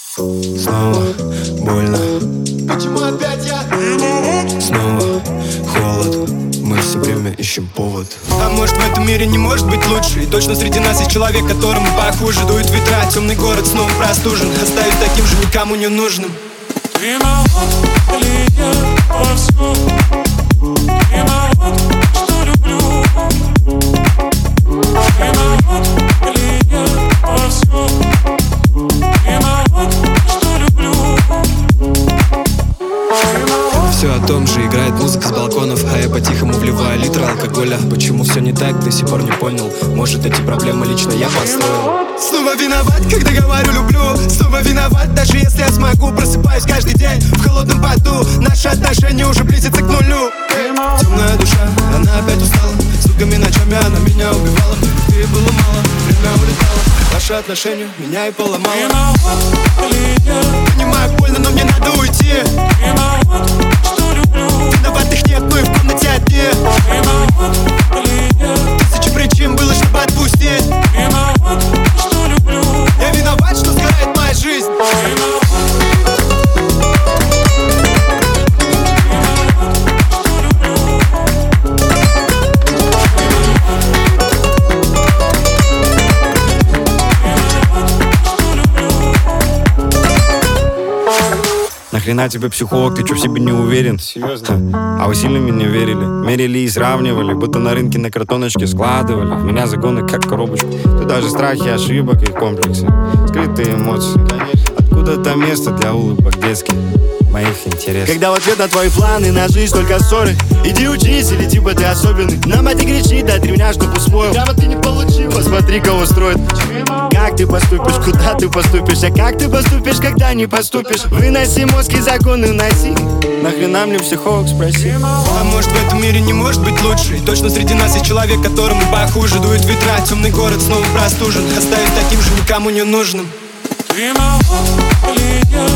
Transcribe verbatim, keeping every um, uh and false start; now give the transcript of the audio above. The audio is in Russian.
Снова больно. Почему опять я? Снова холод. Мы все время ищем повод. А может, в этом мире не может быть лучше? И точно среди нас есть человек, которому похуже. Дует ветра, темный город снова простужен. Оставить таким же никому не нужным. Виноват ли я во всем? Виноват, что люблю. Виноват ли я во всем? Виноват, что люблю. Все о том же, играет музыка с балконов, а я по-тихому вливаю литр алкоголя. Почему все не так, до сих пор не понял. Может, эти проблемы лично я построил. Снова виноват, когда говорю люблю. Снова виноват, даже если я смогу. Просыпаюсь каждый день в холодном поту. Наши отношения уже близятся к нулю. Темная душа, она опять устала. Сутками ночами она меня убивала. Любви было мало, время улетало. Наши отношения меня и поломало. Виноват ли я? Понимаю, больно, но мне надо уйти. Виноват, что люблю. Виноватых нет, мы в комнате одни. Виноват ли я? Тысячи причин было, чтобы отпустить. Виноват, что люблю. Я виноват, что сгорает моя жизнь. Нахрена тебе психолог, ты чё в себе не уверен? Серьезно? А вы сильно меня верили? Мерили и сравнивали, будто на рынке на картоночке складывали. В меня загоны как коробочку. Тут даже страхи, ошибок и комплексы. Скрытые эмоции. Откуда-то место для улыбок детских, моих интересов. Когда в ответ на твои планы на жизнь только ссоры. Иди учись, или типа ты особенный. На мать кричит, дай три меня, чтоб усвоил. Прямо ты не получил, посмотри, кого строит. Как ты поступишь, куда ты поступишь? А как ты поступишь, когда не поступишь? Выноси мозг и законы уноси. Нахрена мне психолог, спроси. А может, в этом мире не может быть лучше? И точно среди нас есть человек, которому похуже. Дует ветра, темный город снова простужен. Оставить таким же никому не нужным. Виноват ли я?